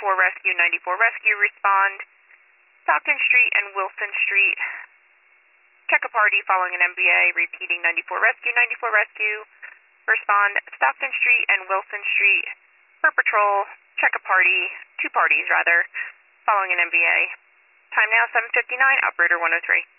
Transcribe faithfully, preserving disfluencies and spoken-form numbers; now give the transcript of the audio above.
ninety-four Rescue, ninety-four Rescue, respond. Stockton Street and Wilson Street. Check a party following an M B A, repeating ninety-four Rescue, ninety-four Rescue. Respond, Stockton Street and Wilson Street. Per patrol, check a party, two parties rather, following an M B A. Time now seven fifty-nine, operator one oh three.